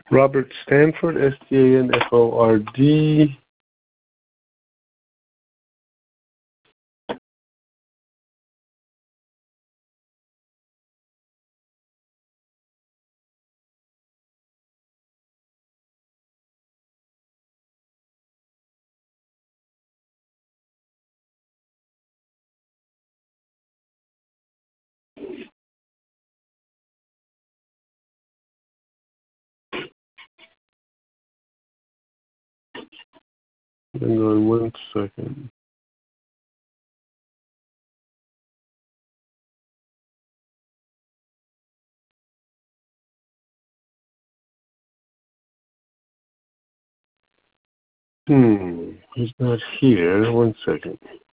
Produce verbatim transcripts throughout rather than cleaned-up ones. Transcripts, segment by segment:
Robert Stanford, S T A N F O R D. Hang on one second. Hmm, he's not here. One second.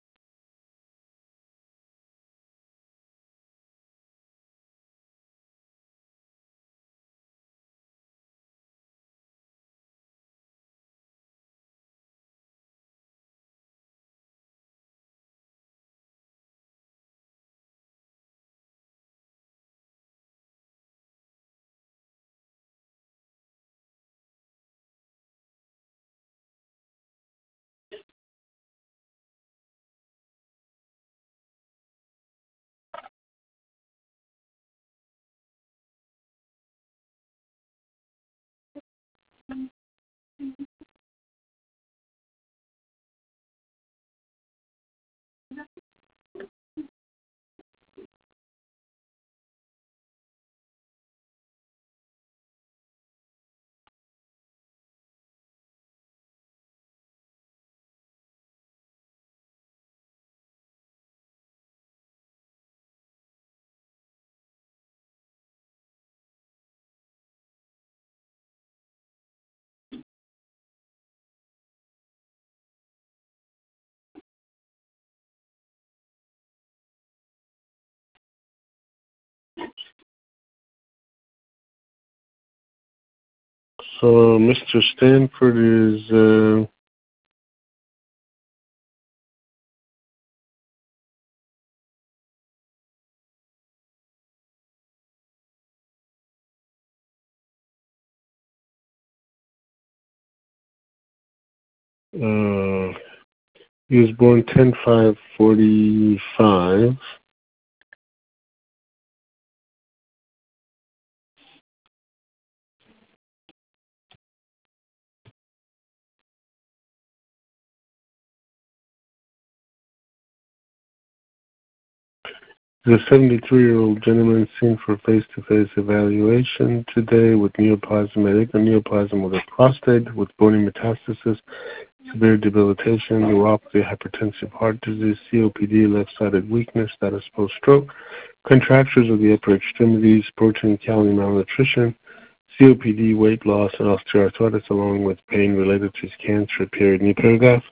So Mister Stanford is uh, uh, he was born ten five forty-five. The seventy-three-year-old gentleman seen for face-to-face evaluation today with neoplasm, neoplasm of the prostate with bony metastasis, severe debilitation, neuropathy, hypertensive heart disease, C O P D, left-sided weakness, status post-stroke, contractures of the upper extremities, protein calorie malnutrition, C O P D, weight loss, and osteoarthritis, along with pain related to his cancer. Period. New paragraph.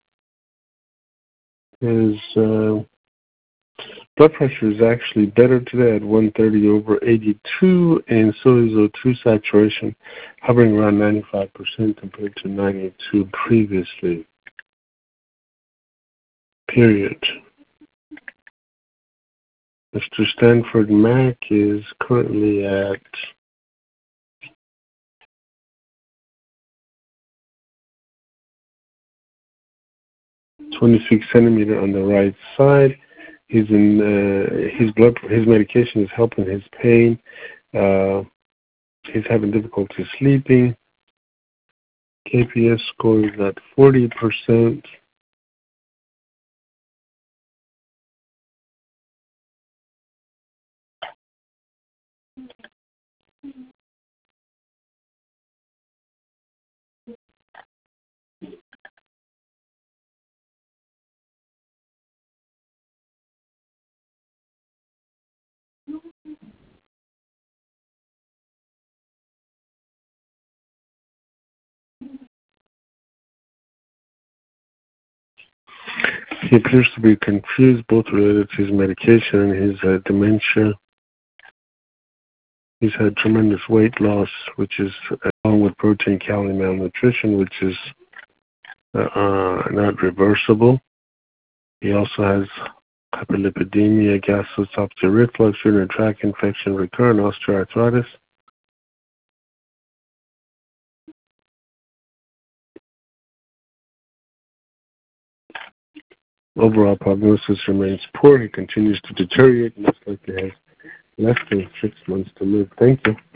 His uh, blood pressure is actually better today at one thirty over eighty-two, and so is O two saturation, hovering around ninety-five percent compared to ninety-two previously. Period. Mister Stanford Mack is currently at twenty-six centimeter on the right side. He's in uh, his blood. His medication is helping his pain. Uh, he's having difficulty sleeping. K P S score is at forty percent. He appears to be confused, both related to his medication and his uh, dementia. He's had tremendous weight loss, which is along with protein calorie malnutrition, which is uh, uh, not reversible. He also has hyperlipidemia, gastroesophageal reflux, urinary tract infection, recurrent osteoarthritis. Overall prognosis remains poor. He continues to deteriorate, most likely has less than six months to live. Thank you.